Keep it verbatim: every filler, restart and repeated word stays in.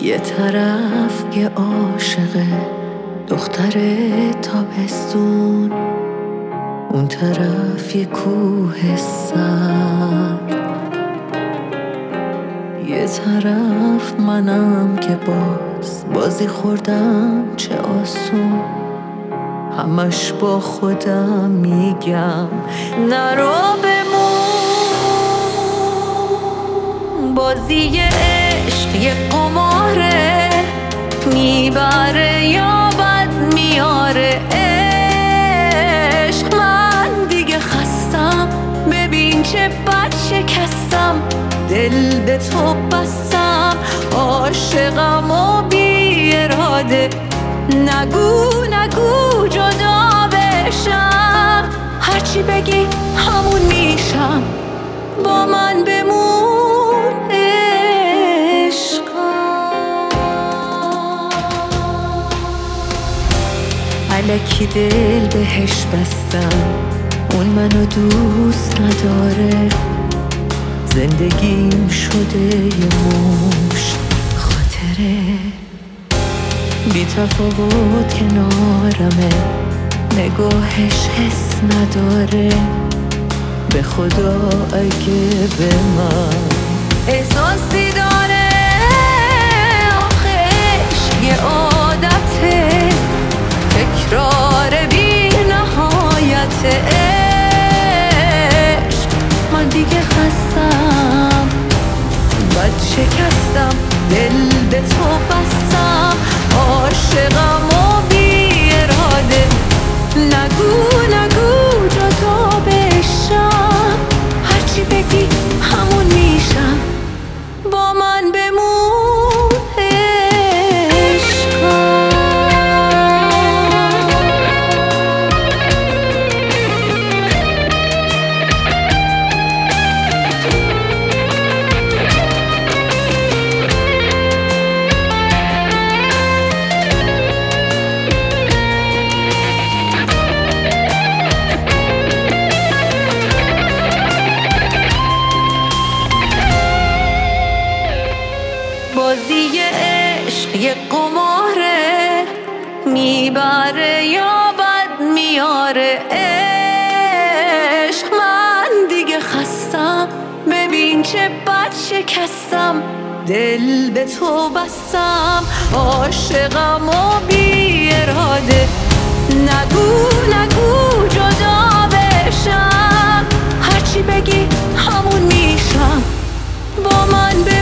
یه طرف یه عاشقه دختر تابستون، اون طرف یه کوه سرد. یه طرف منم که باز بازی خوردم چه آسون، همش با خودم میگم نرو بمون. بازی عشق یه قماره، میبره یا بد میاره. عشق من دیگه خستم، ببین چه بد شکستم، دل به تو بستم، عاشقم و بی اراده. نگو نگو جدا بشم، هرچی بگی همون میشم، با من بمون عشقم. الکی دل بهش بستم، اون منو دوست نداره، زندگیم شده یه مشت خاطره. بی تفاوت کنارمه، نگاهش حس نداره، به خدا اگه به من احساسی داره. آخش یه عادته، تکرار بی نهایت. عشق من دیگه خستم، بد شکستم، دل به تو بستم، عاشقم و بی اراده. نگو نگو جدا بشم، هرچی بگی همون میشم، با من بمون عشقم. بازی عشق یه قماره، میبره یا بد میاره. عشق من دیگه خستم، ببین چه بد شکستم، دل به تو بستم، عاشقم و بی اراده. نگو نگو جدا بشم، هرچی بگی همون میشم، با من